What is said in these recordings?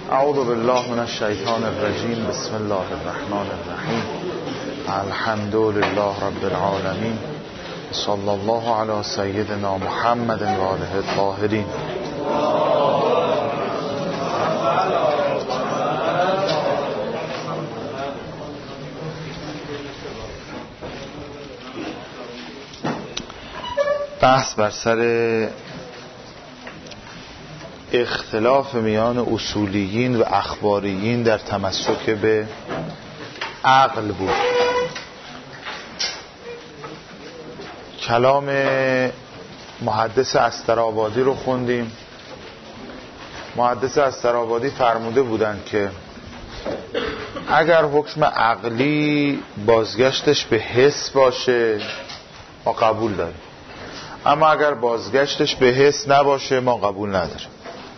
اعوذ بالله من الشیطان الرجیم. بسم الله الرحمن الرحیم. الحمد لله رب العالمین. صلی الله علی سیدنا محمد و آله الطاهرین. بحث بر سر اختلاف میان اصولیین و اخباریین در تمسک به عقل بود. کلام محدث استرآبادی رو خوندیم. محدث استرآبادی فرموده بودند که اگر حکم عقلی بازگشتش به حس باشه ما قبول داریم، اما اگر بازگشتش به حس نباشه ما قبول نداریم.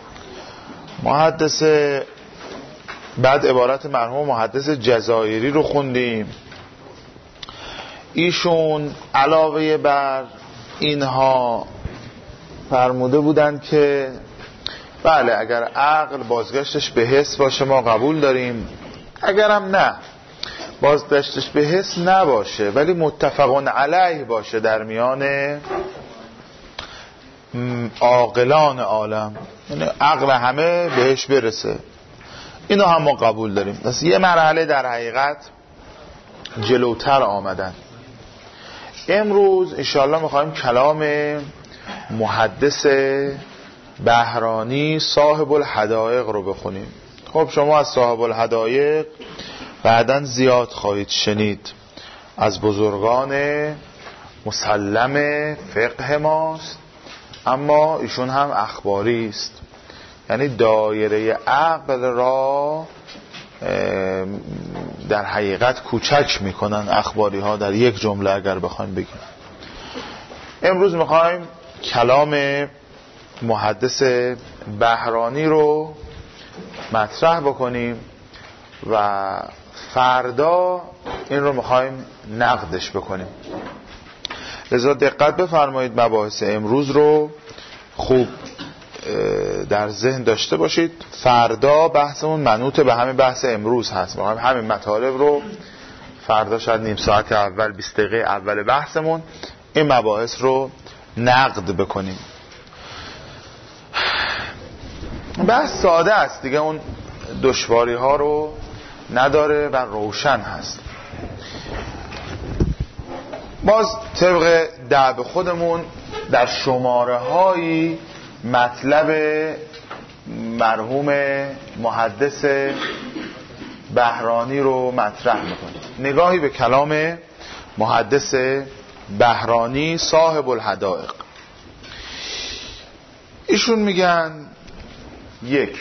محدث بعد عبارت مرحوم محدث جزایری رو خوندیم. ایشون علاوه بر اینها فرموده بودند که بله اگر عقل بازگشتش به حس باشه ما قبول داریم، اگرم نه بازگشتش به حس نباشه ولی متفقون علیه باشه در میان عاقلان عالم، یعنی عقل همه بهش برسه، اینو هم ما قبول داریم. پس یه مرحله در حقیقت جلوتر آمدن. امروز انشاءالله میخوایم کلام محدث بهرانی صاحب الحدائق رو بخونیم. خب شما از صاحب الحدائق بعداً زیاد خواهید شنید، از بزرگان مسلم فقه ماست، اما ایشون هم اخباری است، یعنی دایره عقل را در حقیقت کوچک میکنن اخباری ها در یک جمله اگر بخوایم بگیم. امروز میخوایم کلام محدث بهرانی رو مطرح بکنیم و فردا این رو میخوایم نقدش بکنیم. لذا دقت بفرمایید، مباحث امروز رو خوب در ذهن داشته باشید. فردا بحثمون منوط به همین بحث امروز هست. ما همین مطالب رو فردا شاید نیم ساعت اول 20 دقیقه اول بحثمون این مباحث رو نقد بکنیم. بحث ساده است دیگه، اون دشواری ها رو نداره و روشن هست. باز طبق دأب خودمون در شماره هایی مطلب مرحوم محدث بهرانی رو مطرح میکنیم. نگاهی به کلام محدث بهرانی صاحب الحدائق. ایشون میگن یک،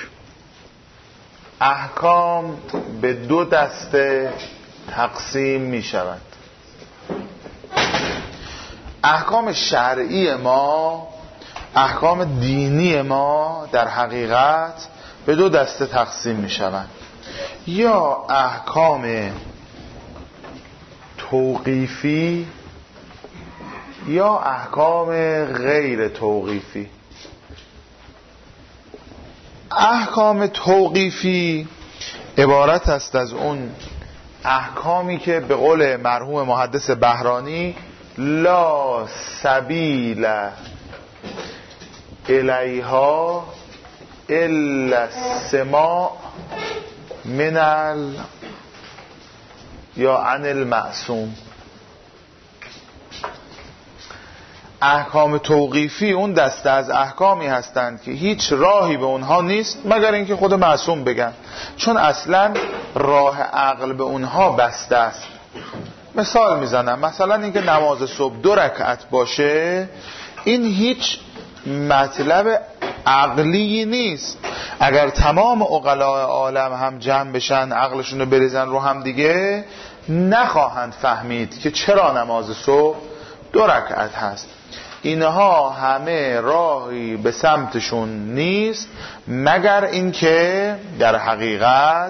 احکام به دو دسته تقسیم میشوند. احکام شرعی ما، احکام دینی ما در حقیقت به دو دسته تقسیم می شوند. یا احکام توقیفی یا احکام غیر توقیفی. احکام توقیفی عبارت است از اون احکامی که به قول مرحوم محدث بهرانی لا سبیل الیها الا السماع من یا عن المعصوم. احکام توقیفی اون دسته از احکامی هستند که هیچ راهی به اونها نیست مگر اینکه خود معصوم بگن، چون اصلا راه عقل به اونها بسته است. مثال میزنم، مثلا اینکه نماز صبح 2 رکعت باشه، این هیچ مطلب عقلی نیست. اگر تمام عقلاء عالم هم جمع بشن عقلشون رو بریزن رو هم دیگه نخواهند فهمید که چرا نماز صبح 2 رکعت هست. اینها همه راهی به سمتشون نیست مگر اینکه در حقیقت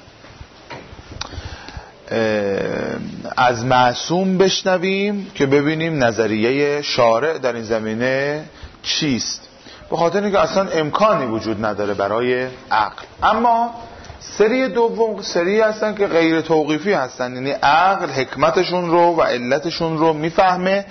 از معصوم بشنویم که ببینیم نظریه شارع در این زمینه چیست. به خاطر اینکه اصلا امکانی وجود نداره برای عقل. اما سری دوم سری هستن که غیر توقیفی هستن، یعنی عقل حکمتشون رو و علتشون رو میفهمه،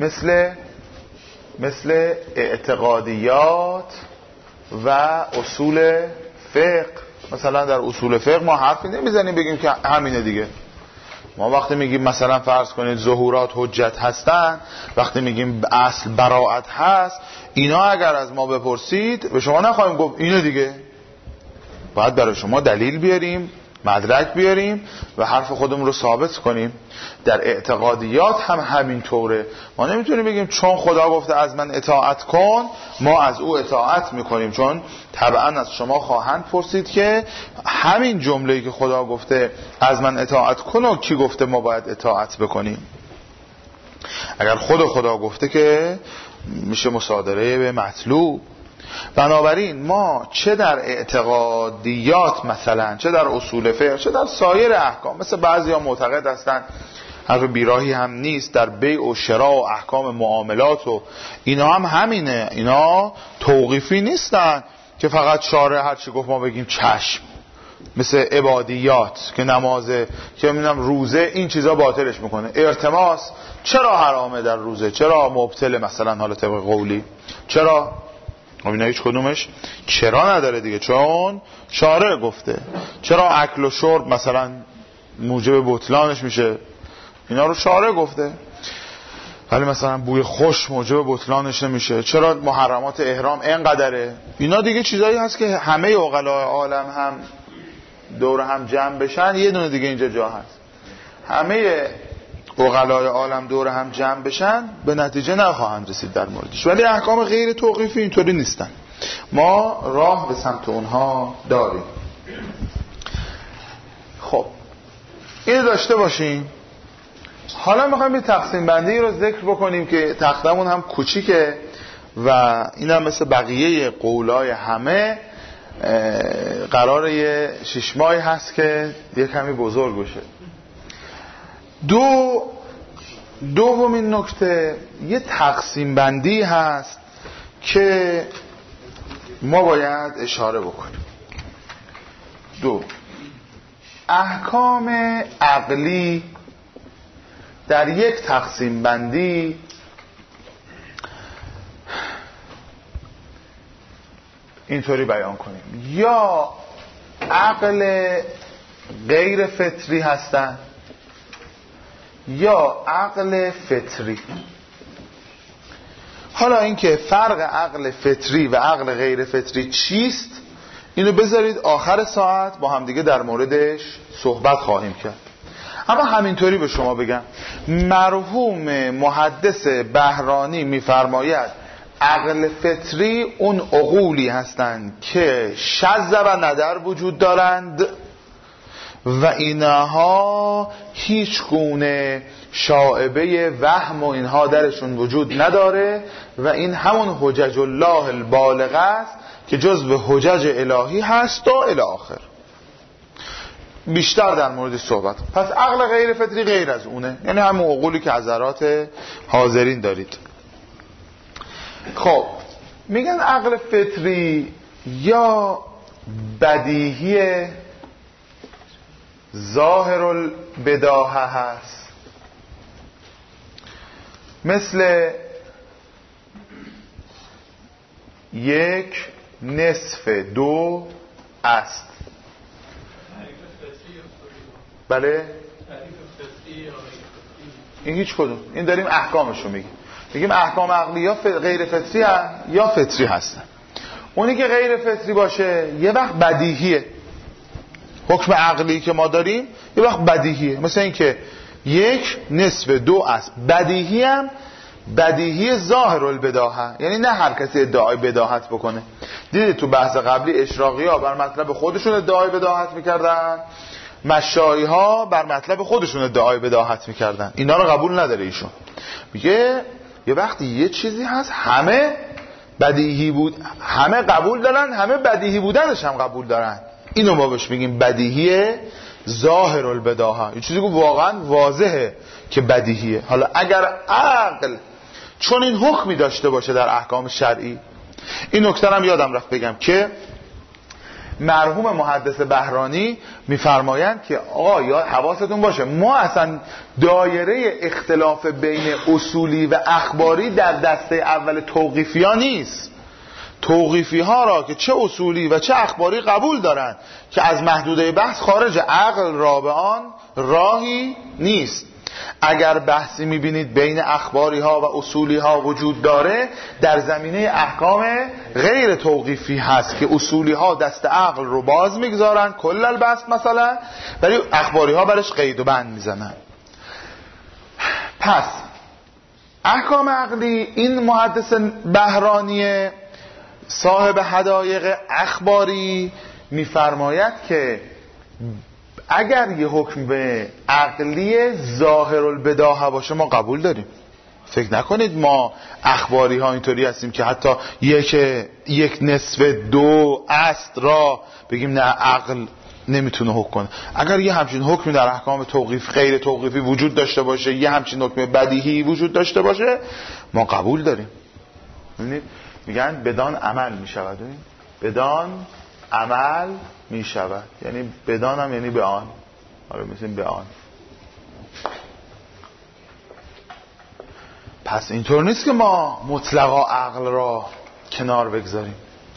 مثل اعتقادیات و اصول فقه. مثلا در اصول فقه ما حرفی نمیزنیم بگیم که همینه دیگه. ما وقتی میگیم مثلا فرض کنید ظهورات حجت هستن، وقتی میگیم اصل براءت هست، اینا اگر از ما بپرسید به شما نخواهیم گفت اینه دیگه، باید برای شما دلیل بیاریم، مدرک بیاریم و حرف خودمون رو ثابت کنیم. در اعتقادیات هم همین طوره. ما نمیتونیم بگیم چون خدا گفته از من اطاعت کن ما از او اطاعت میکنیم، چون طبعا از شما خواهند پرسید که همین جمله‌ای که خدا گفته از من اطاعت کن و کی گفته ما باید اطاعت بکنیم. اگر خدا گفته که میشه مصادره به مطلوب. بنابراین ما چه در اعتقادیات مثلا، چه در اصول فقه، چه در سایر احکام، مثل بعضی ها معتقد هستن، حرف بیراهی هم نیست، در بیع و شراء و احکام معاملات و اینا هم همینه، اینا توقیفی نیستن که فقط شارع هر چی گفت ما بگیم چشم. مثل عبادیات که نمازه، که میدونم روزه، این چیزا باطلش میکنه. ارتماس چرا حرامه در روزه، چرا مبتله مثلا، حالا طبق قولی چرا؟ اینا هیچ کدومش چرا نداره دیگه، چون شارع گفته. چرا اکل و شرب مثلا موجب بطلانش میشه، اینا رو شارع گفته. ولی مثلا بوی خوش موجب بطلانش نمیشه. چرا محرمات احرام اینقدره؟ اینا دیگه چیزایی هست که همه عقلای عالم هم دور هم جمع بشن. یه دونه دیگه اینجا جا هست، همه عقلای عالم دور هم جمع بشن به نتیجه نخواهند رسید در موردش. ولی احکام غیر توقیفی اینطوری نیستن، ما راه به سمت اونها داریم. خب این داشته باشیم. حالا میخوایم یه تقسیم بندی رو ذکر بکنیم که تختمون هم کوچیکه و این هم مثل بقیه قولای همه قراره یه 6 ماهی هست که یه کمی بزرگ بشه. دومین نکته یه تقسیم بندی هست که ما باید اشاره بکنیم. احکام عقلی در یک تقسیم بندی اینطوری بیان کنیم: یا عقل غیر فطری هستن یا عقل فطری. حالا اینکه فرق عقل فطری و عقل غیر فطری چیست اینو بذارید آخر ساعت با همدیگه در موردش صحبت خواهیم کرد. اما همینطوری به شما بگم، مرحوم محدث بهرانی میفرماید عقل فطری اون عقولی هستند که شذ و ندر وجود دارند و اینها هیچ گونه شائبه وهم و اینها درشون وجود نداره و این همون حجج الله البالغه است که جزو حجج الهی هست و الی آخر. بیشتر در مورد صحبت. پس عقل غیر فطری غیر از اونه، یعنی همون عقولی که حضرات حاضرین دارید. خب میگن عقل فطری یا بدیهی ظاهر البداهه هست، مثل 1/2 است. بله این هیچ کدوم، این داریم احکامشو میگیم احکام عقلی یا غیر فطری یا فطری هستن. اونی که غیر فطری باشه یه وقت بدیهیه، حکم عقلی که ما داریم یه وقت بدیهیه، مثل این که 1/2 است. بدیهی هم بدیهی ظاهر البداهه، یعنی نه هر کسی ادعای بداهت بکنه. دیدید تو بحث قبلی اشراقی ها بر مطلب خودشون ادعای بداهت میکردن، مشایی ها بر مطلب خودشون ادعای بداهت میکردن. اینا رو قبول نداره ایشون. میگه یه وقتی یه چیزی هست همه بدیهی بود، همه قبول دارن، همه بدیهی بودنش هم قبول دارن، اینو ما بهش میگیم بدیهی ظاهر البداهه، یه چیزی که واقعا واضحه که بدیهیه. حالا اگر عقل چون این حکمی داشته باشه در احکام شرعی این نکته هم یادم رفت بگم که مرحوم محدث بهرانی میفرمایند که آقا یا حواستون باشه، ما اصلا دایره اختلاف بین اصولی و اخباری در دسته اول توقیفی ها نیست. توقیفی ها را که چه اصولی و چه اخباری قبول دارند که از محدوده بحث خارج عقل را به آن راهی نیست. اگر بحثی میبینید بین اخباری ها و اصولی ها وجود داره، در زمینه احکام غیر توقیفی هست که اصولی ها دست عقل رو باز میگذارن کل البحث مثلا، ولی اخباری ها برش قید و بند میزنن. پس احکام عقلی، این محدث بهرانی صاحب حدایق اخباری میفرماید که اگر یه حکم به عقلی ظاهر البداهه باشه ما قبول داریم. فکر نکنید ما اخباری ها اینطوری هستیم که حتی یک نصف دو است را بگیم نه عقل نمیتونه حکم کنه. اگر یه همچین حکمی در احکام توقیف غیر توقیفی وجود داشته باشه، یه همچین حکم بدیهی وجود داشته باشه، ما قبول داریم. ببینید میگن بدان عمل میشود. بدان عمل میشود، یعنی بدان هم یعنی به آن. آره مثل به آن. پس اینطور نیست که ما مطلقا عقل را کنار بگذاریم.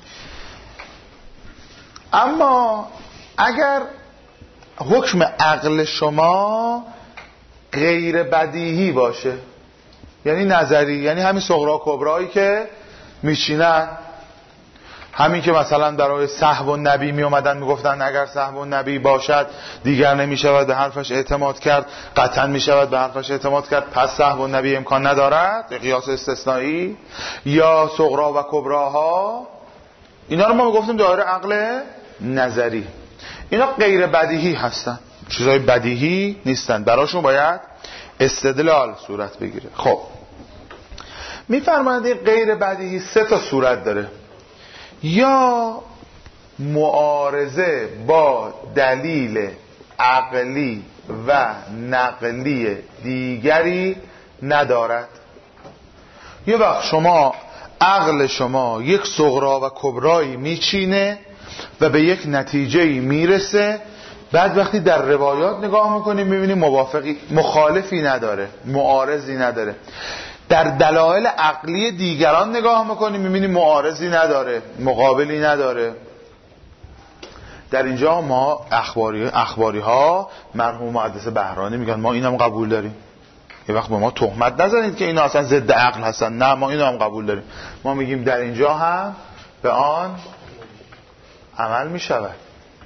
اما اگر حکم عقل شما غیر بدیهی باشه، یعنی نظری، یعنی همین صغرا کبرایی که میشینن، همین که مثلا برای صحو النبی می اومدن میگفتن اگر صحو النبی باشد دیگر نمیشود به حرفش اعتماد کرد، قطعا میشود به حرفش اعتماد کرد، پس صحو النبی امکان ندارد، قیاس استثنایی. یا صغرا و کبراها، اینا رو ما میگفتیم دایره عقل نظری. اینا غیر بدیهی هستن، چیزای بدیهی نیستن، براشون باید استدلال صورت بگیره. خب میفرمایند غیر بدیهی سه تا صورت داره: یا معارضه با دلیل عقلی و نقلی دیگری ندارد. یه وقت شما عقل شما یک صغرا و کبرایی میچینه و به یک نتیجه‌ای میرسه، بعد وقتی در روایات نگاه میکنیم میبینیم موافقی، مخالفی نداره، معارضی نداره. در دلایل عقلی دیگران نگاه میکنیم میبینیم معارضی نداره، مقابلی نداره. در اینجا ما اخباری ها مرحوم محدث بهرانی میگن ما اینم قبول داریم. یه وقت به ما تهمت نزنید که اینا اصلا ضد عقل هستن، نه ما اینو هم قبول داریم. ما میگیم در اینجا هم به آن عمل میشود.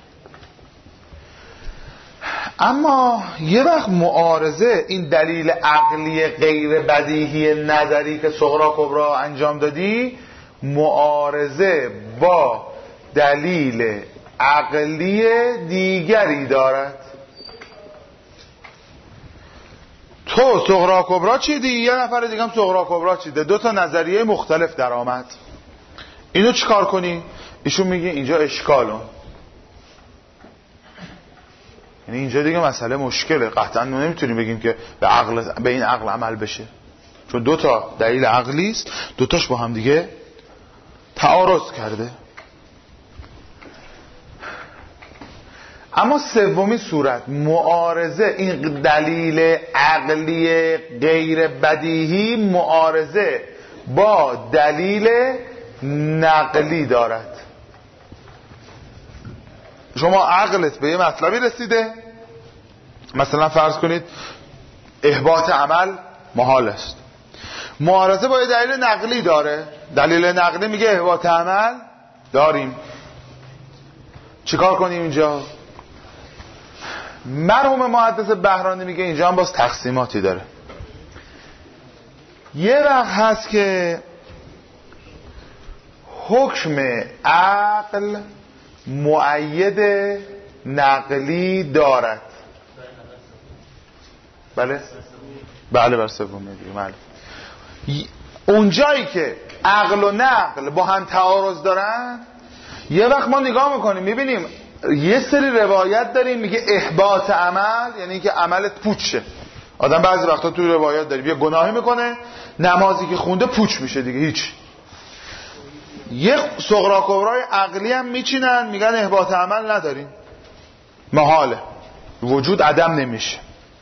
اما یه وقت معارضه، این دلیل عقلی غیر بدیهی نظری که صغرا کبرا انجام دادی، معارضه با دلیل عقلی دیگری دارد. تو صغرا کبرا چیدی، یه نفر دیگه هم صغرا کبرا چیده، دو تا نظریه مختلف در آمد. اینو چیکار کنی؟ ایشون میگه اینجا اشکالون، یعنی اینجا دیگه مسئله مشکله، قطعا نمیتونیم بگیم که به این عقل عمل بشه، چون دو تا دلیل عقلی است، دو تاش با هم دیگه تعارض کرده. اما سومی صورت، معارضه، این دلیل عقلی غیر بدیهی معارضه با دلیل نقلی دارد. شما عقلت به یه مطلبی رسیده، مثلا فرض کنید احباط عمل محال است، معارضه با یه دلیل نقلی داره، دلیل نقلی میگه احباط عمل داریم، چیکار کنیم اینجا؟ مرحوم محدث بهرانی میگه اینجا هم باز تقسیماتی داره. یه وقت هست که حکم عقل مؤید نقلی دارد. بله بر سومی دیگه. اون جایی که عقل و نقل با هم تعارض دارن، یه وقت ما نگاه میکنیم میبینیم یه سری روایت داریم میگه احباط عمل یعنی که عملت پوچ شه. آدم بعضی وقتا توی روایت داریم یه گناهی میکنه، نمازی که خونده پوچ میشه دیگه، هیچ. یه صغرا کبرای عقلی هم میچینن میگن احباط عمل نداریم، محاله، وجود عدم نمیشه.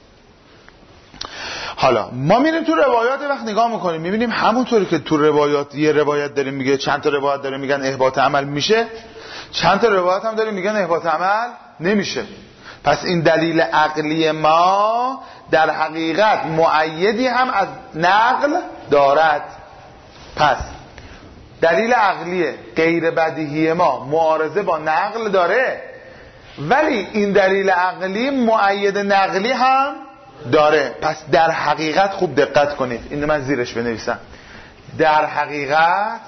حالا ما میریم تو روایات وقت نگاه میکنیم میبینیم همونطوری که تو روایات یه روایت داریم میگه، چند تا روایت داریم میگن احباط عمل میشه، چند تا روایت هم داریم میگن احباط عمل نمیشه. پس این دلیل عقلی ما در حقیقت مؤیدی هم از نقل دارد. پس دلیل عقلی غیر بدیهی ما معارضه با نقل داره، ولی این دلیل عقلی مؤید نقلی هم داره. پس در حقیقت خوب دقت کنید، اینو من زیرش بنویسم، در حقیقت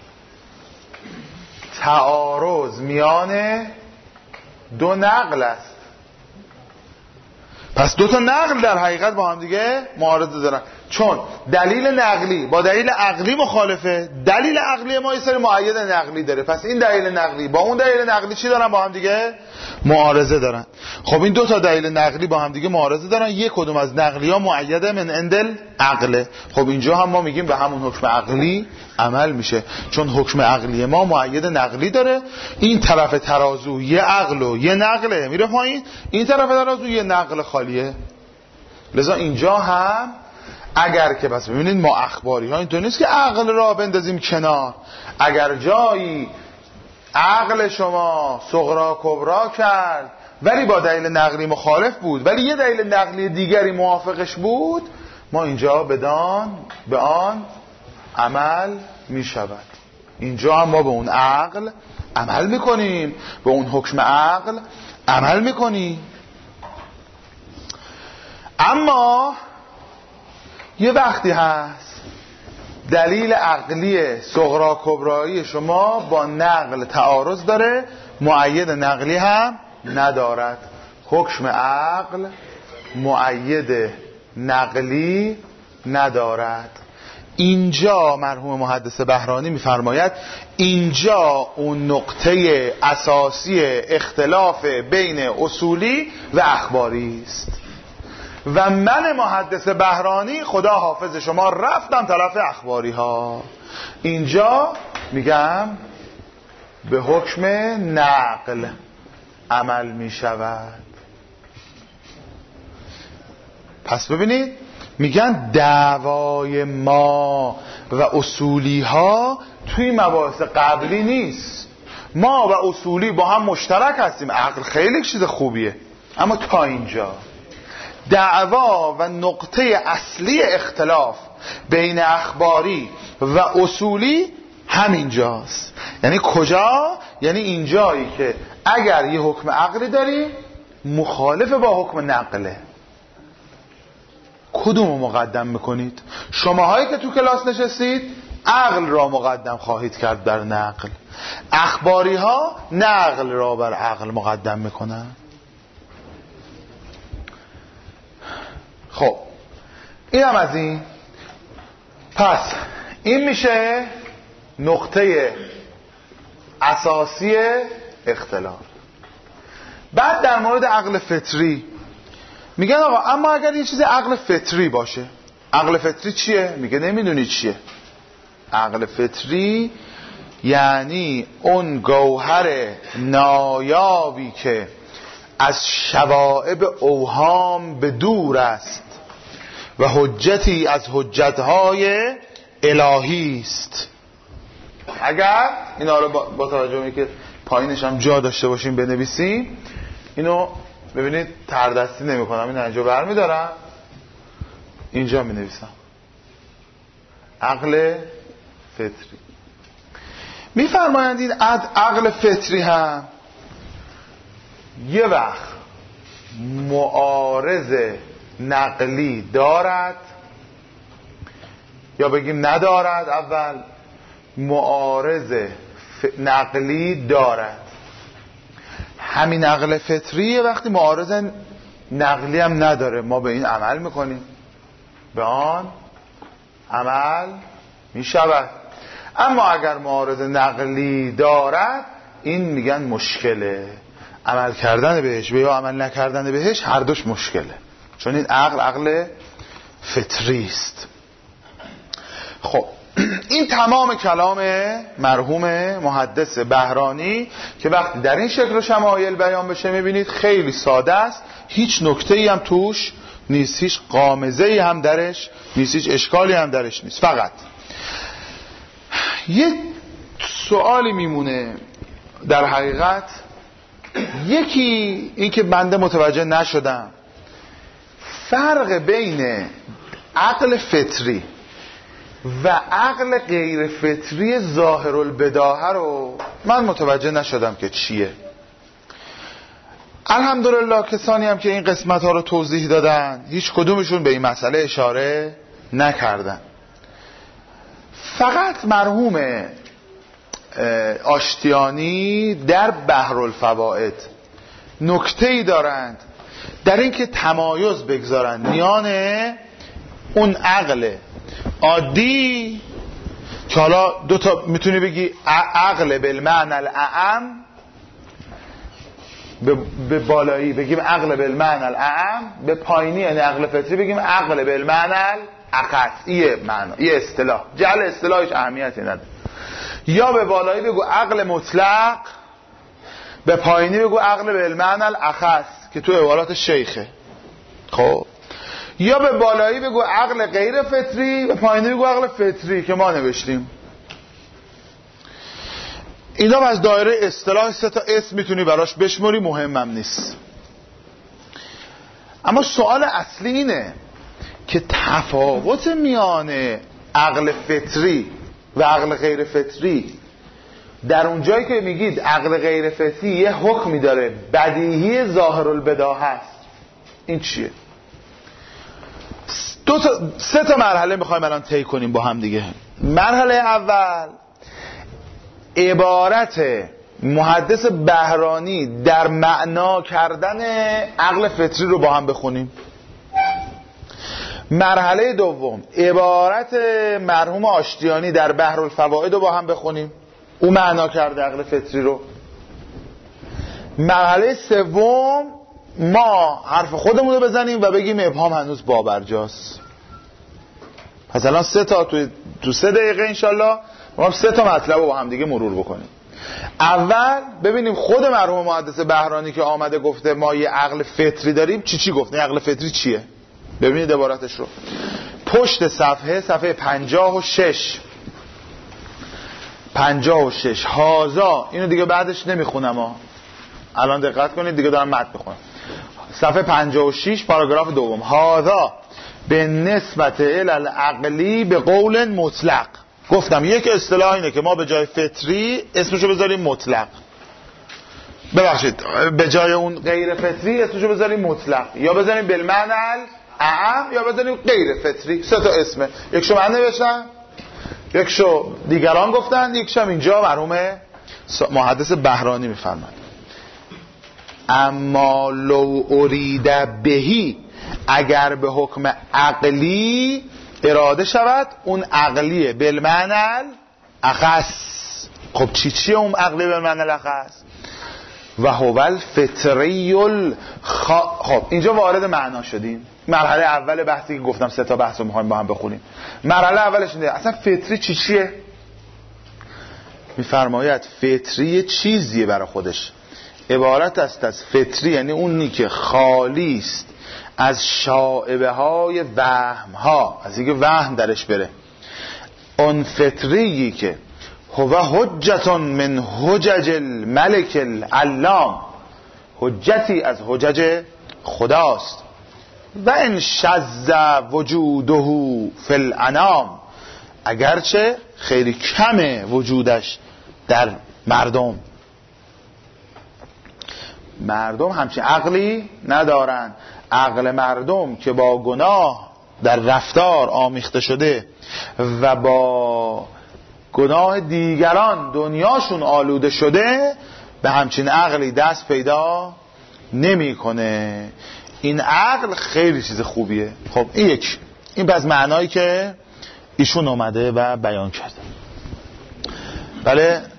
تعارض میان دو نقل است. پس دو تا نقل در حقیقت با هم دیگه معارضه دارن، چون دلیل نقلی با دلیل عقلی مخالفه، دلیل عقلی ما یه سری مؤید نقلی داره. پس این دلیل نقلی با اون دلیل نقلی چی دارن؟ با هم دیگه معارضه دارن. خب این دو تا دلیل نقلی با هم دیگه معارضه دارن، یک کدوم از نقلی ها مؤیده من عند عقله. خب اینجا هم ما میگیم به همون حکم عقلی عمل میشه، چون حکم عقلی ما مؤید نقلی داره. این طرف ترازو یه عقل و یه نقله میره پایین، این طرف ترازو یه نقل خالیه. لذا اینجا هم اگر که بس ببینید ما اخباری ها اینطور نیست که عقل را بندازیم کنار. اگر جایی عقل شما صغرا کبرا کرد ولی با دلیل نقلی مخالف بود، ولی یه دلیل نقلی دیگری موافقش بود، ما اینجا به آن عمل می شود. اینجا هم ما به اون عقل عمل میکنیم، به اون حکم عقل عمل میکنیم. اما یه وقتی هست دلیل عقلی صغرا کبرایی شما با نقل تعارض داره، مؤید نقلی هم ندارد. حکم عقل مؤید نقلی ندارد. اینجا مرحوم محدث بهرانی میفرماید اینجا اون نقطه اساسی اختلاف بین اصولی و اخباری است. و من محدث بهرانی خدا حافظ شما رفتم طرف اخباری ها. اینجا میگم به حکم نقل عمل میشود. پس ببینید میگن دعوای ما و اصولی ها توی مباحث قبلی نیست. ما و اصولی با هم مشترک هستیم، عقل خیلی چیز خوبیه، اما تا اینجا دعوا و نقطه اصلی اختلاف بین اخباری و اصولی همینجاست. یعنی کجا؟ یعنی اینجایی که اگر یه حکم عقلی داری مخالف با حکم نقله، کدومو مقدم میکنید؟ شماهایی که تو کلاس نشستید عقل را مقدم خواهید کرد بر نقل، اخباری ها نقل را بر عقل مقدم میکنن. خب این هم از این. پس این میشه نقطه اساسی اختلاف. بعد در مورد عقل فطری میگن آقا اما اگر یه چیز عقل فطری باشه، عقل فطری چیه؟ میگه نمیدونی چیه. عقل فطری یعنی اون گوهر نایابی که از شوائب اوهام به دور است و حجتی از حجتهای الهی است. اگر اینا رو با توجه به که پایینش هم جا داشته باشیم بنویسیم، اینو ببینید تردستی نمی کنم، این اینجا برمی دارم اینجا می نویسم. عقل فطری می فرمایند این عقل فطری هم یه وقت معارض نقلی دارد یا بگیم ندارد. اول معارض نقلی دارد. همین عقل فطریه وقتی معارض نقلی هم نداره ما به این عمل میکنیم، به آن عمل میشود. اما اگر معارض نقلی دارد این میگن مشکله، عمل کردن بهش و یا عمل نکردن بهش هر دوش مشکله، چون این عقل فطری است. خب این تمام کلام مرحوم محدث بهرانی که وقتی در این شکل و شمایل بیان بشه میبینید خیلی ساده است، هیچ نکته‌ای هم توش نیست، هیچ غامضه‌ای هم درش نیست، هیچ اشکالی هم درش نیست. فقط یک سوالی میمونه در حقیقت، یکی این که بنده متوجه نشدم، فرق بین عقل فطری و عقل غیر فطری ظاهر البداهه رو من متوجه نشدم که چیه. الحمدلله کسانی هم که این قسمت ها رو توضیح دادن هیچ کدومشون به این مسئله اشاره نکردن. فقط مرحوم آشتیانی در بحرالفوائد نکته‌ای دارند در این که تمایز بگذارند میان اون عقل عادی که حالا دو تا میتونی بگی عقل بالمعنى الاعم، به بالایی بگیم عقل بالمعنى الاعم، به پایینی یعنی عقل فطری بگیم عقل بالمعنى الاخص. یه اصطلاح جعل اصطلاحش اهمیتی نداره. یا به بالایی بگو عقل مطلق، به پایینی بگو عقل بالمعنى الاخص که تو عبارات شیخه. خب یا به بالایی بگو عقل غیر فطری، به پایینی بگو عقل فطری که ما نوشتیم. اینا از دایره اصطلاح 3 تا اسم میتونی براش بشموری، مهمم نیست. اما سوال اصلی اینه که تفاوت میان عقل فطری و عقل غیر فطری در اون جایی که میگید عقل غیر فطری یه حکمی داره بدیهی ظاهر البداهه است، این چیه؟ 3 تا مرحله میخوایم الان طی کنیم با هم دیگه. مرحله اول عبارت محدث بهرانی در معنا کردن عقل فطری رو با هم بخونیم. مرحله دوم عبارت مرحوم آشتیانی در بحرالفوائد رو با هم بخونیم، او معنا کرده عقل فطری رو. مرحله سوم ما حرف خودمون رو بزنیم و بگیم ابهام هنوز بابرجاست. پس الان 3 تا تو 3 دقیقه انشالله ما 3 تا مطلب رو با هم دیگه مرور بکنیم. اول ببینیم خود مرحوم محدث بهرانی که آمده گفته ما یه عقل فطری داریم چی گفته، عقل فطری چیه؟ ببینید عبارتش رو پشت صفحه 56 هازا، اینو دیگه بعدش نمیخونم الان دقت کنید دیگه دارم متن میخونم. صفحه 56 پاراگراف دوم، هازا به نسبت العقلی به قول مطلق. گفتم یک اصطلاح اینه که ما به جای فطری اسمشو بذاریم مطلق، ببخشید به جای اون غیر فطری اسمشو بذاریم مطلق، یا بذاریم بالمعنى اعم یا بذاریم غیر فطری. 3 تا اسمه، یکشو من نوشتم، یکشو دیگران گفتن، یکشم اینجا مرحوم محدث بهرانی میفرماد. اما لو ارید بهی، اگر به حکم عقلی اراده شود، اون عقلیه بالمعنى الاخص. خب چیه اون عقلی بالمعنى الاخص؟ و هو الفطری خب اینجا وارد معنا شدیم. مرحله اول بحثی که گفتم 3 تا بحث رو میخوایم با هم بخونیم. مرحله اولش اینه اصلا فطری چیه؟ میفرماید فطری چیزیه برای خودش، عبارت است از فطری یعنی اونی که خالی است از شائبه های وهم ها، از اینکه وهم درش بره. اون فطری که هو حجت من حجج الملک العلام، حجتی از حجج خداست. و ان شذ وجوده فی الانام، اگرچه خیلی کمه وجودش در مردم همچین عقلی ندارن. عقل مردم که با گناه در رفتار آمیخته شده و با گناه دیگران دنیاشون آلوده شده، به همچین عقلی دست پیدا نمیکنه. این عقل خیلی چیز خوبیه. خب این بس معنایی که ایشون اومده و بیان کرده. بله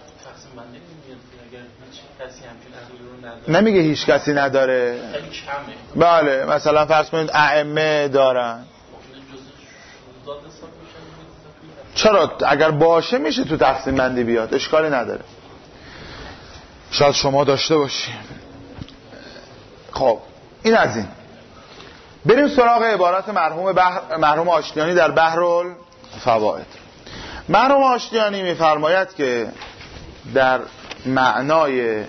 نمیگه هیچ کسی نداره، بله مثلا فرض کنید ائمه دارن، چرا؟ اگر باشه میشه تو تقسیم بندی بیاد، اشکالی نداره. شاید شما داشته باشیم. خب این از این. بریم سراغ عبارت مرحوم آشتیانی در بحرالفوائد. مرحوم آشتیانی میفرماید که در معنای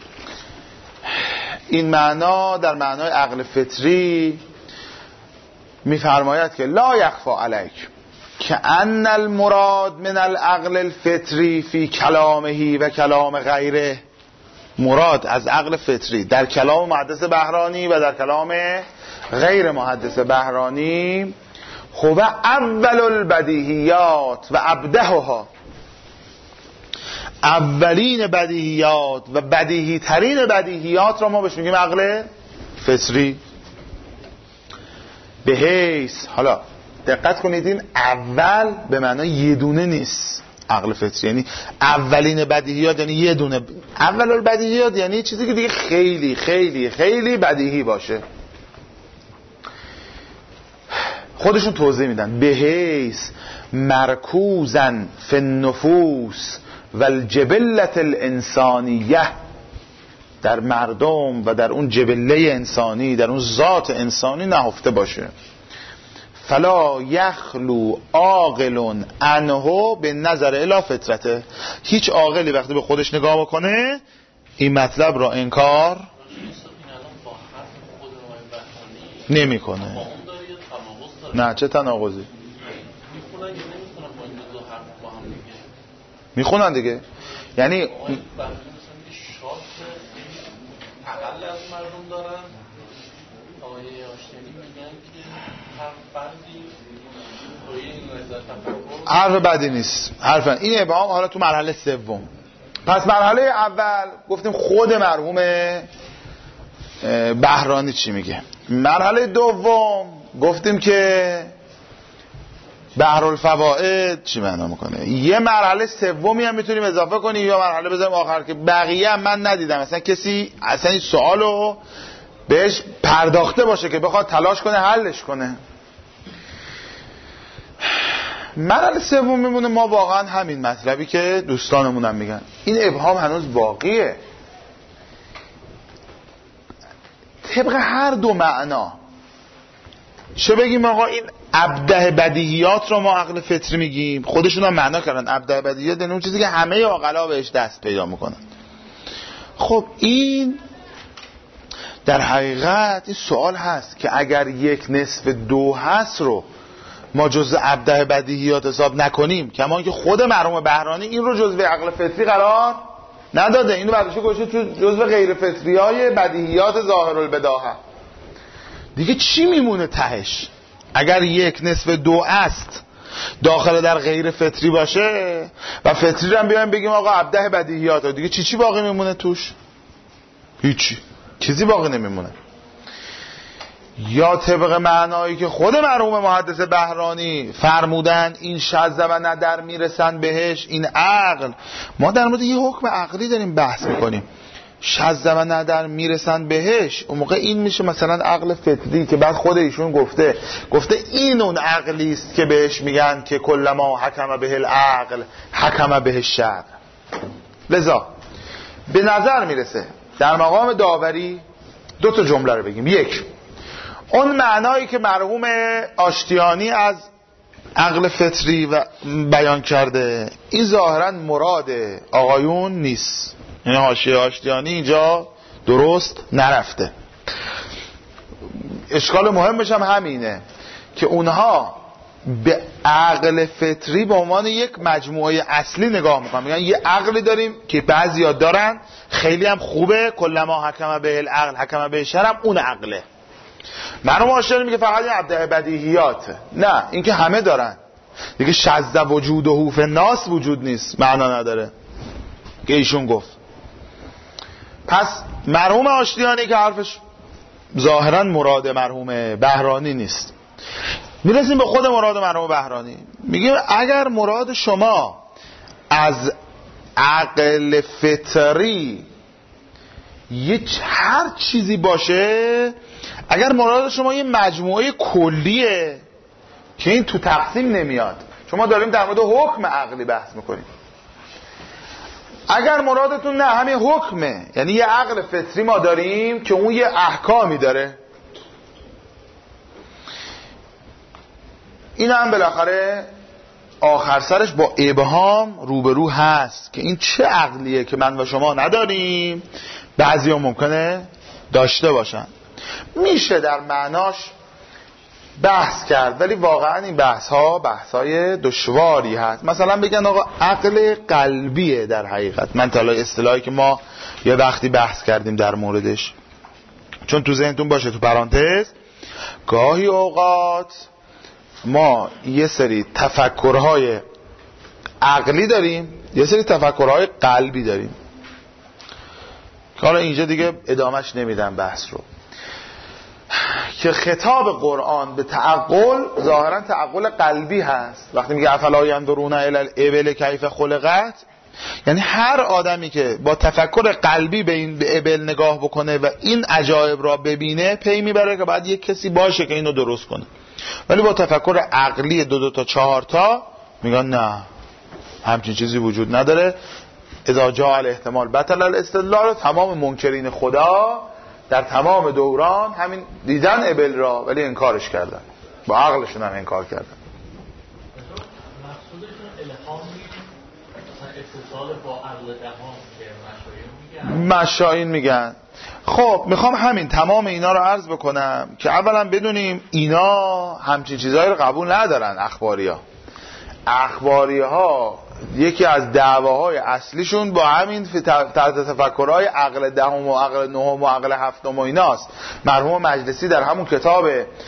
این معنا، در معنای عقل فطری میفرماید که لا یخفا علیک که ان المراد من العقل الفطری فی کلامه و کلام غیره. مراد از عقل فطری در کلام محدث بهرانی و در کلام غیر محدث بهرانی هو اول البدیهیات و ابدهها، اولین بدیهیات و بدیهی ترین بدیهیات را ما بهش میگیم عقل فطری. به حیث، حالا دقت کنید این اول به معنای یه دونه نیست. عقل فطری یعنی اولین بدیهیات، یعنی یه دونه. اول البدیهیات یعنی چیزی که دیگه خیلی خیلی خیلی بدیهی باشه. خودشون توضیح میدن به حیث مرکوزن فی النفوس و الجبلت الانسانیه، در مردم و در اون جبله انسانی، در اون ذات انسانی نهفته باشه. فلا یخلو عاقل عنه به نظر الی فطرته، هیچ عاقلی وقتی به خودش نگاه بکنه این مطلب را انکار نمیکنه. نه چه تناقضی؟ میخونن دیگه. یعنی اقل از مردم دارن. آقای آشتیانی میگن که حرف بدی نیست. این ابهام حالا تو مرحله سوم. پس مرحله اول گفتیم خود مرحوم بهرانی چی میگه. مرحله دوم گفتیم که بحرالفوائد چی معنا میکنه. یه مرحله سومی هم میتونیم اضافه کنیم یا مرحله بذاریم آخر که بقیه هم من ندیدم اصلا کسی اصلا این سوالو بهش پرداخته باشه که بخواد تلاش کنه حلش کنه. مرحله سوم میمونه ما واقعا همین مطلبی که دوستانمون هم میگن. این ابهام هنوز باقیه. طبق هر دو معنا چه بگیم آقا این ابده بدیهیات رو ما عقل فطری میگیم، خودشون هم معنا کردن ابده بدیهیات یعنی اون چیزی که همه عاقلا بهش دست پیدا میکنن. خب این در حقیقت این سوال هست که اگر 1/2 هست رو ما جزء ابده بدیهیات حساب نکنیم، کما که خود مرحوم بهرانی این رو جزء عقل فطری قرار نداده، اینو برداشته گذاشته تو جزء غیر فطریای بدیهیات ظاهر البداهه. دیگه چی میمونه تهش؟ اگر 1/2 است داخل در غیر فطری باشه و فطری رو هم بیایم بگیم آقا ابده بدیهیات، دیگه چی باقی میمونه توش؟ هیچی، چیزی باقی نمیمونه. یا طبق معنایی که خود مرحوم محدث بهرانی فرمودن این شذ و ندر میرسن بهش، این عقل، ما در مورد یه حکم عقلی داریم بحث میکنیم، شذ و ندر میرسن بهش، اون موقع این میشه مثلا عقل فطری که بعد خود ایشون گفته این اون عقلی است که بهش میگن که کلما حکم به العقل حکم به الشرع. لذا به نظر میرسه در مقام داوری 2 جمله رو بگیم. یک، اون معنایی که مرحوم آشتیانی از عقل فطری و بیان کرده این ظاهرا مراد آقایون نیست، یعنی حاشیه آشتیانی اینجا درست نرفته. اشکال مهمش هم همینه که اونها به عقل فطری به عنوان یک مجموعه اصلی نگاه میکنن، میگن یه عقلی داریم که بعضیا دارن خیلی هم خوبه، کلما حکم به العقل حکم به الشرع، اون عقله. مرحوم آشتیانی میگه فقط این ابده بدیهیات، نه این که همه دارن دیگه، شذ وجود و حوف ناس وجود نیست، معنا نداره که ایشون گفت. پس مرحوم آشتیانی که حرفش ظاهرا مراد مرحوم بهرانی نیست. میرسیم به خود مراد مرحوم بهرانی، میگه اگر مراد شما از عقل فطری هر چیزی باشه، اگر مراد شما یه مجموعه کلیه که این تو تقسیم نمیاد، شما داریم در مورد حکم عقلی بحث میکنیم. اگر مرادتون نه همین حکمه، یعنی یه عقل فطری ما داریم که اون یه احکامی داره، این هم بالاخره آخر سرش با ابهام روبرو هست که این چه عقلیه که من و شما نداریم، بعضی ها ممکنه داشته باشن. میشه در معناش بحث کرد، ولی واقعا این بحث های دشواری هست. مثلا بگن آقا عقل قلبیه، در حقیقت من طالع اصطلاحی که ما یه وقتی بحث کردیم در موردش، چون تو ذهنتون باشه تو پرانتز گاهی اوقات ما یه سری تفکرهای عقلی داریم، یه سری تفکرهای قلبی داریم که حالا اینجا دیگه ادامهش نمیدم بحث رو، که خطاب قرآن به تعقل ظاهرا تعقل قلبی هست. وقتی میگه افلا ینظرون الی الابل کیف خلقت، یعنی هر آدمی که با تفکر قلبی به این به ابل نگاه بکنه و این عجایب را ببینه، پی میبره که باید یک کسی باشه که اینو درست کنه. ولی با تفکر عقلی 2 تا 4 تا میگن نه، همچین چیزی وجود نداره. اذا جاء الاحتمال بطل الاستدلال. تمام منکرین خدا در تمام دوران همین دیدن ابل را ولی انکارش کردن، با عقلشون هم انکار کردن. مقصودشون الهام اتصال با عقل دهان که مشایین میگن. خب میخوام همین تمام اینا رو عرض بکنم که اولا بدونیم اینا همچین چیزایی رو قبول ندارن. اخباری ها یکی از دعواهای اصلیشون با همین تحت تفکرهای عقل دهم و عقل نهم و عقل هفتم و ایناست. مرحوم مجلسی در همون کتاب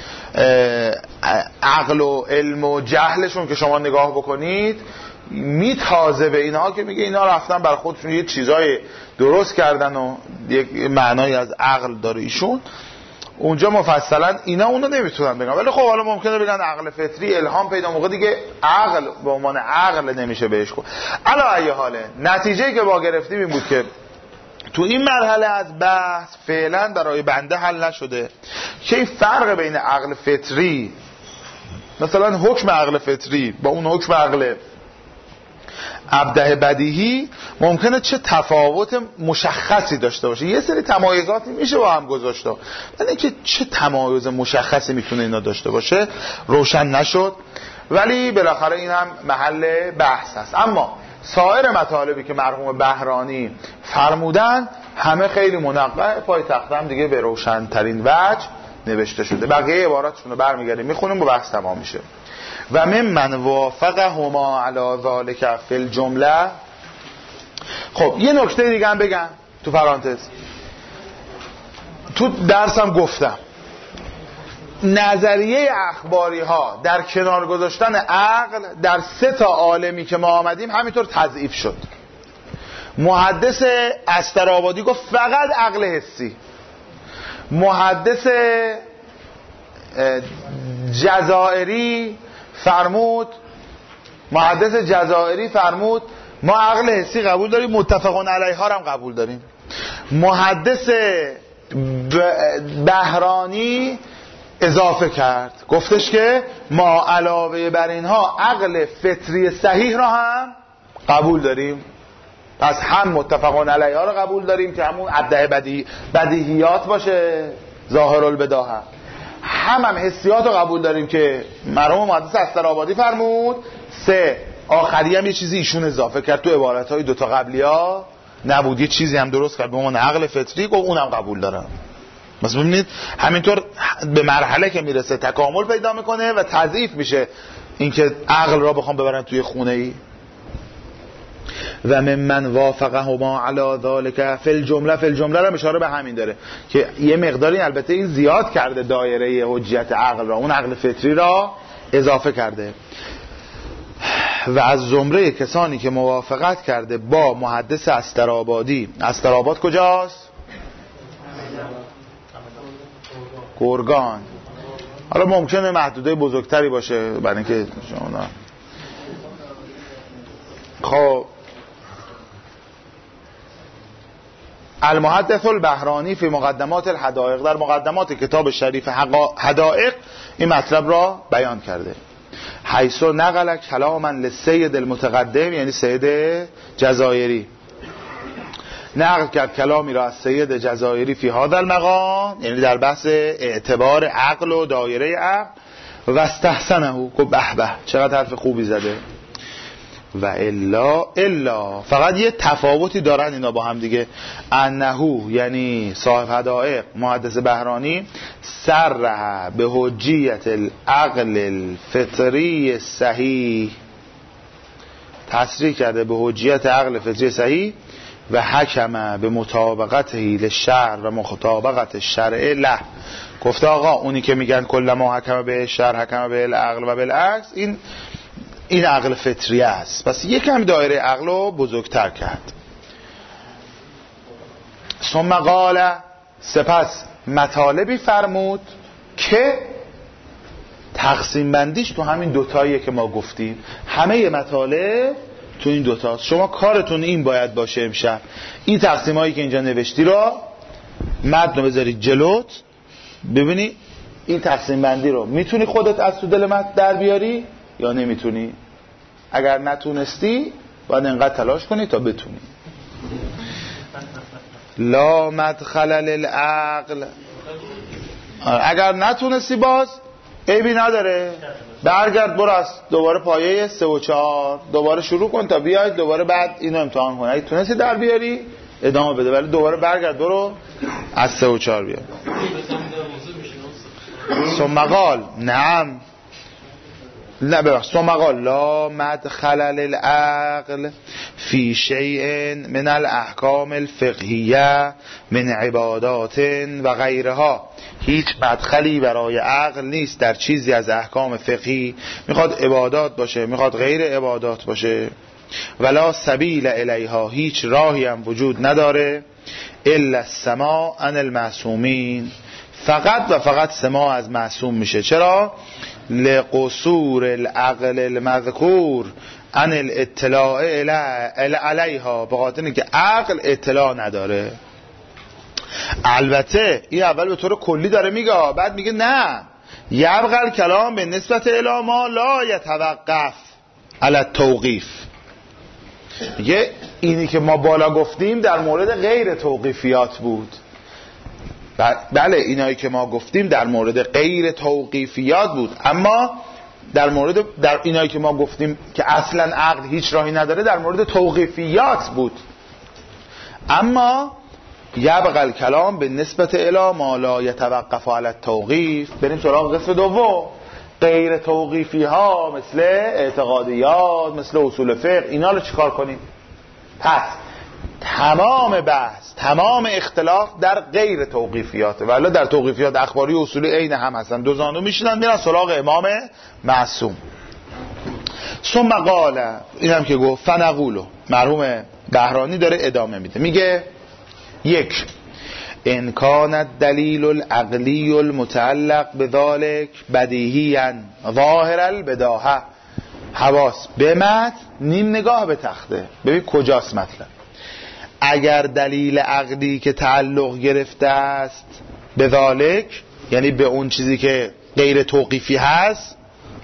عقل و علم و جهلشون که شما نگاه بکنید میتازه به اینها که میگه اینا رفتن بر خودشون یه چیزای درست کردن و یک معنایی از عقل داره ایشون. اونجا مفصلا اینا اونو نمیتونن بگن، ولی خب حالا ممکنه بگن عقل فطری الهام پیدا موقع دیگه عقل به عنوان عقل نمیشه بهش گفت. علا ای حاله نتیجه‌ای که با گرفتیم این بود که تو این مرحله از بحث فعلا برای بنده حل نشده که این فرق بین عقل فطری، مثلا حکم عقل فطری با اون حکم عقل ابداع بدیهی ممکنه چه تفاوت مشخصی داشته باشه. یه سری تمایزاتی میشه با هم گذاشته، ولی اینکه چه تمایز مشخصی میتونه اینا داشته باشه روشن نشد، ولی بالاخره این هم محل بحث هست. اما سایر مطالبی که مرحوم بهرانی فرمودن همه خیلی منقح، پای تخته هم دیگه به روشن ترین وجه نوشته شده. بقیه عباراتشون رو برمیگردیم میخونیم و بحث تمام میشه. و من وافقهما علی ذلک فی الجمله. خب یه نکته دیگه هم بگم تو پرانتز، تو درسم گفتم نظریه اخباری ها در کنار گذاشتن عقل در 3 تا عالمی که ما آمدیم همینطور تضعیف شد. محدث استرآبادی گفت فقط عقل حسی. محدث جزائری فرمود ما عقل حسی قبول داریم، متفقون علیها هم قبول داریم. محدث بهرانی اضافه کرد، گفتش که ما علاوه بر اینها عقل فطری صحیح را هم قبول داریم. پس هم متفقون علیها را قبول داریم که همون ابداع بدیهیات باشه، ظاهر البداهه، هم حسیات رو قبول داریم که مرحوم محدث استرآبادی فرمود. 3 آخری هم یه چیزی ایشون اضافه کرد تو عبارتهای 2 تا قبلی ها نبود، یه چیزی هم درست کرد به عنوان عقل فطری، گفت اونم قبول دارم. مثلا ببینید همینطور به مرحله که میرسه تکامل پیدا میکنه و تضعیف میشه اینکه عقل را بخوام ببرن توی خونه ای. و من وافقهما علی ذلک فی الجمله را اشاره به همین داره که یه مقداری البته این زیاد کرده دایره حجیت عقل را، اون عقل فطری را اضافه کرده. و از زمره کسانی که موافقت کرده با محدث استرآبادی، استرآباد کجاست؟ گرگان. حالا ممکنه محدوده بزرگتری باشه برای اینکه شما خب المحدث البهرانی فی مقدمات الحدائق، در مقدمات کتاب شریف حدائق این مطلب را بیان کرده. حیث نقل کلاما للسید المتقدم، یعنی سید جزایری نقل کرد کلامی را از سید جزایری فی هذا المقام، یعنی در بحث اعتبار عقل و دایره عقل، و استحسنه، گفت به به چقدر حرف خوبی زده. و الا فقط یه تفاوتی دارن اینا با هم دیگه، انه یعنی صاحب حدائق محدث بهرانی صرح به حجیت العقل الفطری صحیح، تصریح کرده به حجیت عقل فطری صحیح، و حکم به مطابقته للشرع و مطابقت الشرع له، گفته آقا اونی که میگن کل ما حکم به شرع حکم به العقل و بالعکس، این عقل فطری است، پس یکم دایره عقل رو بزرگتر کرد. ثم قال، سپس مطالبی فرمود که تقسیم بندیش تو همین دوتاییه که ما گفتیم، همه مطالب تو این دوتاست. شما کارتون این باید باشه امشب این تقسیم هایی که اینجا نوشتی رو متن رو بذارید جلوت، ببینی این تقسیم بندی رو میتونی خودت از تو دل متن در بیاری یا نمیتونی. اگر نتونستی باید انقدر تلاش کنی تا بتونی. لا مدخل للعقل، اگر نتونستی باز عیبی نداره، برگرد برو از دوباره پایه 3 و 4 دوباره شروع کن تا بیای دوباره بعد اینو امتحان کن. اگه تونستی در بیاری ادامه بده، ولی دوباره برگرد برو از 3 و 4 بیار. ثم قال نعم، نه ببخش، ثم قال لا مدخل للعقل فی شیء من الاحکام الفقهیه من عبادات و غیرها، هیچ مدخلی برای عقل نیست در چیزی از احکام فقهی، میخواد عبادات باشه میخواد غیر عبادات باشه، ولا سبیل الیها، هیچ راهی هم وجود نداره، الا السماع عن المعصومین، فقط و فقط سماع از معصوم میشه. چرا؟ لقصور العقل المذکور عن الاطلاع علیها، به خاطر اینکه عقل اطلاع نداره. البته این اول به طور کلی داره میگه، بعد میگه نه، یبقى الکلام به نسبت الی ما لا یتوقف علی التوقیف. میگه اینی که ما بالا گفتیم در مورد غیر توقیفیات بود. بله اینایی که ما گفتیم در مورد غیر توقیفیات بود، اما در اینایی که ما گفتیم که اصلا عقل هیچ راهی نداره در مورد توقیفیات بود. اما یبقى الکلام به نسبت الی ما لا یتوقف علی التوقیف. بریم سراغ قسم دوم، غیر توقیفی ها مثل اعتقادیات مثل اصول فقه، اینا رو چیکار کنیم؟ پس تمام بحث تمام اختلاف در غیر توقیفیاته، ولی در توقیفیات اخباری و اصولی عین هم هستن، دو زانو میشینن میرن سراغ امام معصوم. ثم قال، اینم که گفت فنقولو، مرحوم بهرانی داره ادامه میده، میگه یک، ان کان الدلیل العقلی المتعلق بذلك بدیهیا ظاهر البداهه، حواس به متن نیم نگاه به تخته. ببین کجاست مطلب. اگر دلیل عقلی که تعلق گرفته است به ذالک، یعنی به اون چیزی که غیر توقیفی هست،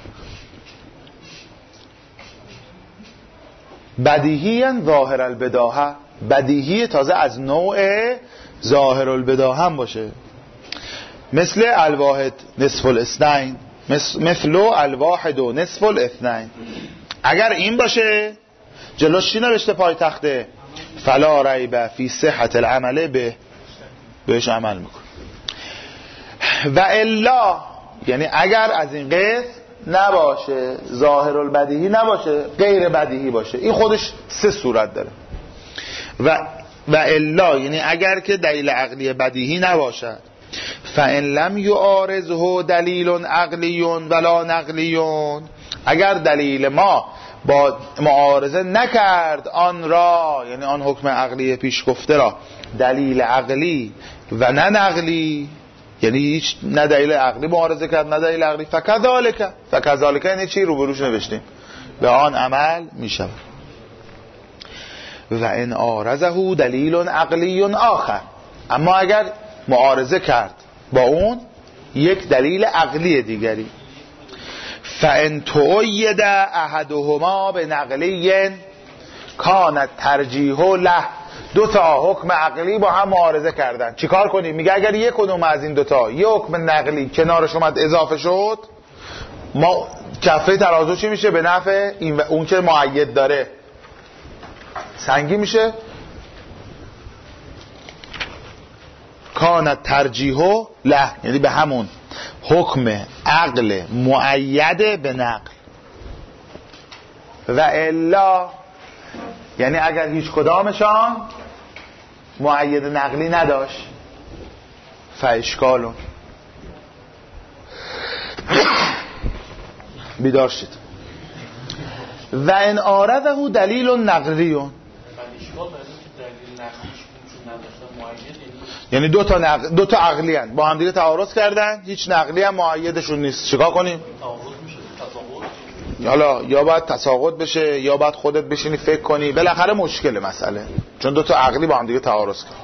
بدیهی ظاهر البداهه، بدیهی تازه از نوع ظاهر البداهه هم باشه، مثل الواحد نصف الاثنین، مثل الواحد و نصف الاثنین. اگر این باشه جلوش چی نوشته پای تخته؟ فلا ریب فی صحت العمل بهش عمل میکن. و الا، یعنی اگر از این قسم نباشه، ظاهر البدیهی نباشه، غیر بدیهی باشه، این خودش 3 صورت داره. و الا یعنی اگر که دلیل عقلی بدیهی نباشد، فان لم یعارضه دلیل عقلی ولا نقلی، اگر دلیل ما با معارضه نکرد آن را، یعنی آن حکم عقلی پیش گفته را، دلیل عقلی و نه نقلی، یعنی هیچ نه دلیل عقلی معارضه کرد نه دلیل عقلی، فکذالک یعنی چی؟ روبروش نوشتیم به آن عمل میشه. و ان عارضه دلیل عقلی آخر، اما اگر معارضه کرد با اون یک دلیل عقلی دیگری، فان تؤید احدهما به نقلی کانت ترجیح له. دو تا حکم عقلی با هم معارضه کردن، چیکار کنیم؟ میگه اگر یک کدوم از این دوتا یه حکم نقلی کنارش اومد اضافه شد، ما کفه ترازو چی میشه؟ به نفع این و اون که مؤید داره سنگی میشه. کانت ترجیح له یعنی به همون حکم عقل مؤید به نقل. و الا یعنی اگر هیچ کدامشان مؤید نقلی نداشت، فاشکالون. بیدار شید. و ان آرده دلیل نقلی، یعنی دو تا عقلی هن با هم دیگه تعارض کردن، هیچ نقلی هم مؤیدشون نیست، چیکار کنیم؟ حالا یا باید تساقط بشه یا باید خودت بشینی فکر کنی، بالاخره مشکل مسئله، چون دو تا عقلی با هم دیگه تعارض کردن.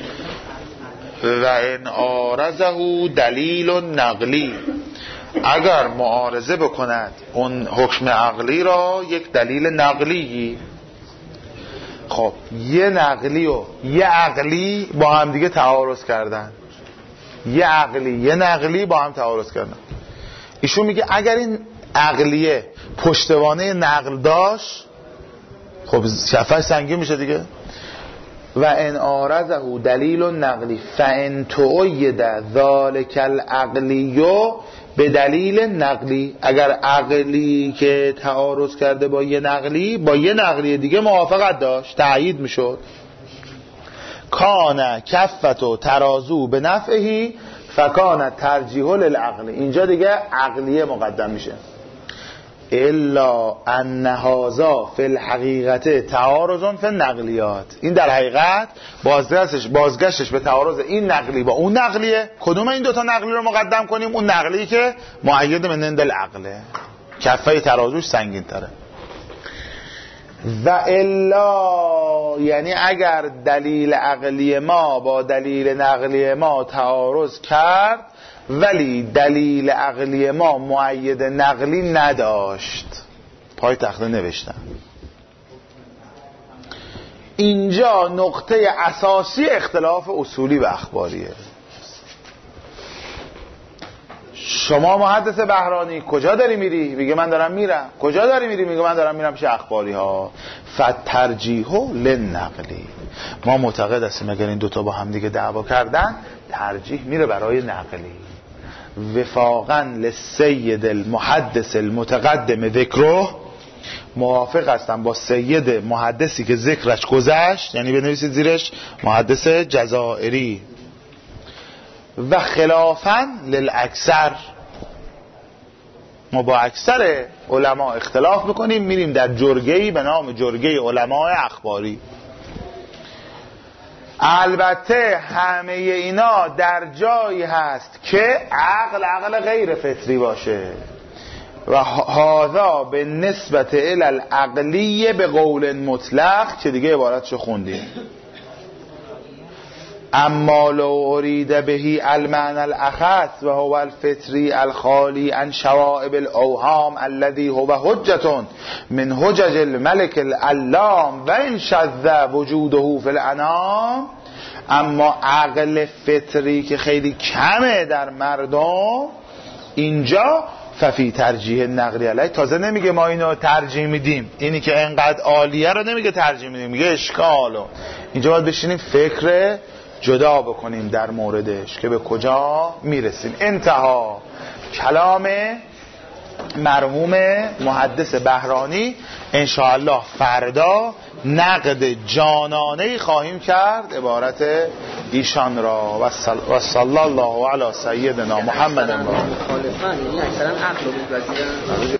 و ان آرزه دلیل نقلی، اگر معارضه بکند اون حکم عقلی را یک دلیل نقلی. خب یه نقلی و یه عقلی با هم دیگه تعارض کردن، یه عقلی یه نقلی با هم تعارض کردن. ایشون میگه اگر این عقلیه پشتوانه نقل داشت، خب شفاش سنگین میشه دیگه. و ان آرزه دلیل نقلی فان تؤید ذلک العقلی به دلیل نقلی، اگر عقلی که تعارض کرده با یه نقلی با یه نقلی دیگه موافقت داشت، تأیید میشد، کان کفت و ترازو به نفعهی فکان ترجیح للعقل. اینجا دیگه عقلیه مقدم میشه. الا ان هذا فی الحقیقت تعارض فی النقلیات، این در حقیقت بازگشتش به تعارض این نقلی با اون نقلیه. کدوم این دوتا نقلی رو مقدم کنیم؟ اون نقلی که مؤید من عند العقله، کفه ترازوش سنگین تره. و الا یعنی اگر دلیل عقلی ما با دلیل نقلی ما تعارض کرد ولی دلیل عقلی ما مؤید نقلی نداشت، پای تخته نوشتم. اینجا نقطه اساسی اختلاف اصولی و اخباریه. شما محدث بهرانی کجا داری میری؟ میگه من دارم میرم. کجا داری میری؟ میگه من دارم میرم پیش اخباری ها. فترجیح للنقلی، ما معتقد هستیم اگر این دوتا با هم دیگه دعوا کردن ترجیح میره برای نقلی. وفاقا للسید المحدث المتقدم ذکره، موافق هستم با سید محدثی که ذکرش گذشت، یعنی بنویسید زیرش محدث جزائری. و خلافا للاکثر، ما با اکثر علما اختلاف بکنیم، میریم در جرگه‌ای به نام جرگه علماء اخباری. البته همه اینا در جایی هست که عقل غیر فطری باشه. و هذا به نسبت الی العقلی به قول مطلق که دیگه عبارتشو خوندیم. اما لو ارید بهی المعنى الاخص و هو الفطری الخالی عن شوائب الاوهام الذي هو حجة من حجج الملك العلام و ان شذ وجوده فی الانام، اما عقل فطری که خیلی کمه در مردم، اینجا ففی ترجیح نقلی علیه. تازه نمیگه ما اینو ترجیح میدیم، اینی که انقدر عالیه رو نمیگه ترجیح میدیم، میگه اشکالو. اینجا باید بشینیم فکر جدا بکنیم در موردش که به کجا میرسیم. انتها کلام مرحوم محدث بهرانی. انشاءالله فردا نقد جانانه‌ای خواهیم کرد عبارت ایشان را. و صلی الله علی سیدنا محمد.